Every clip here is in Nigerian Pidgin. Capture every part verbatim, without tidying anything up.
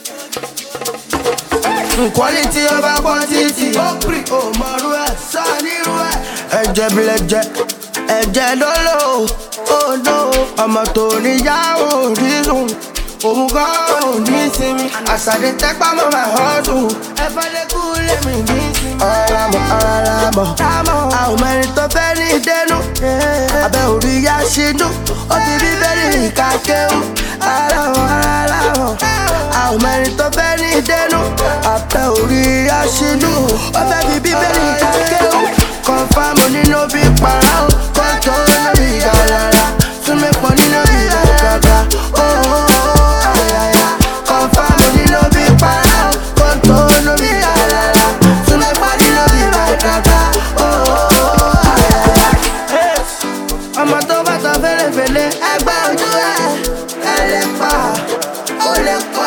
Quality over quantity. Ó mọ̀rú ẹ̀, sọ nírú ẹ̀. Ẹ̀jẹ̀ bilẹ̀jẹ̀, ẹ̀jẹ̀ lólò. Oh no, ọmọ tó níyàwó rísun. Òun gan ò ní sinmi. Àṣàdé tẹ́pá mọ́ my hustle. Ẹ̀fọ́ lè kú lèmi ní sinmi. Ọ̀rọ̀ mọ̀, ọ̀rọ̀ mọ̀. Àwọn mẹ́rin tó fẹ́ ní dénú. Abẹ́ orí yá ṣínú. Ó ti rí bẹ́ẹ̀rì ìka kéwú. Aláwọ̀, aláwọ̀. Àwọn mẹ́rin tó fẹ́ ní dénú. Abẹ́ orí yá ṣínú. Ó fẹ́ fi bíbélì ìka kéwú. Confirm nínú bí para o. Kọ́ńtò lórí ìdárayá. Súnmí pọ̀ nínú bí ìdàgbàgbà. Oh, oh, oh, ayaya. Confirm nínú bí para o. Kọ́ńtò lórí ìdárayá. Súnmí pọ̀ nínú bí ìdàgbàgbà. Oh, oh, oh, ayaya. Ọmọ tó bá tán fẹ́lẹ́fẹ́lẹ́. Ẹgbẹ́ ojú ẹ̀. Ẹ lè pa. Ó lè pa.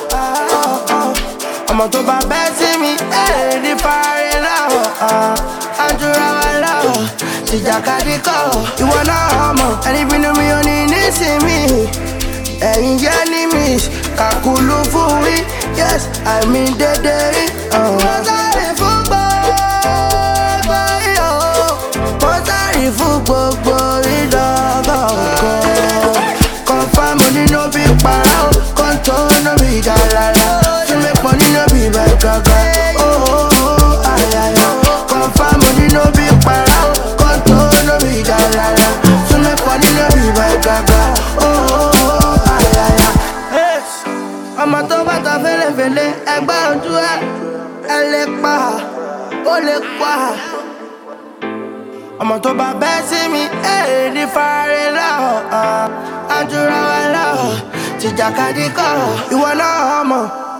Ọmọ tó bá bẹ́ sí mi. Ẹ lè ní fàárẹ̀ láwọ̀. Àjùra wa láwọ̀. Ìjàkadì kọ̀. Ìwọ náà mọ̀. Ẹni bínú mi ò ní nísìmí. Ẹ̀yin jẹ́ ní miss. Kàkúlù fún mi. Yes, àmì dédé rí. Mo sáré fún gbogbo iyọ̀. Mo sáré fún gbogbo ìdọ́gọ̀ kan. Confirm nínú bí para o. Kọ́ńtò náà bí gàlàlà. Súnmí pọ̀ nínú bí bàgàgà. Oh, oh, oh, ayaya. Confirm nínú bí para o. Kọ́ńtò náà bí gàlàlà. Súnmí pọ̀ nínú bí bàgàgà. Oh, oh, oh, ayaya. Ọmọ tó bá ta fẹ́lẹ́fẹ́lẹ́. Ẹgbẹ́ ojú ẹ̀. Ẹ lè pa. Ó lè pa. Ọmọ tó bá bẹ́ sí mi. Ẹ lè ní fàárẹ̀ láwọ̀. Àjùra wa láwọ̀. Ìjàkadì kọ̀. Ìwọ náà mọ̀.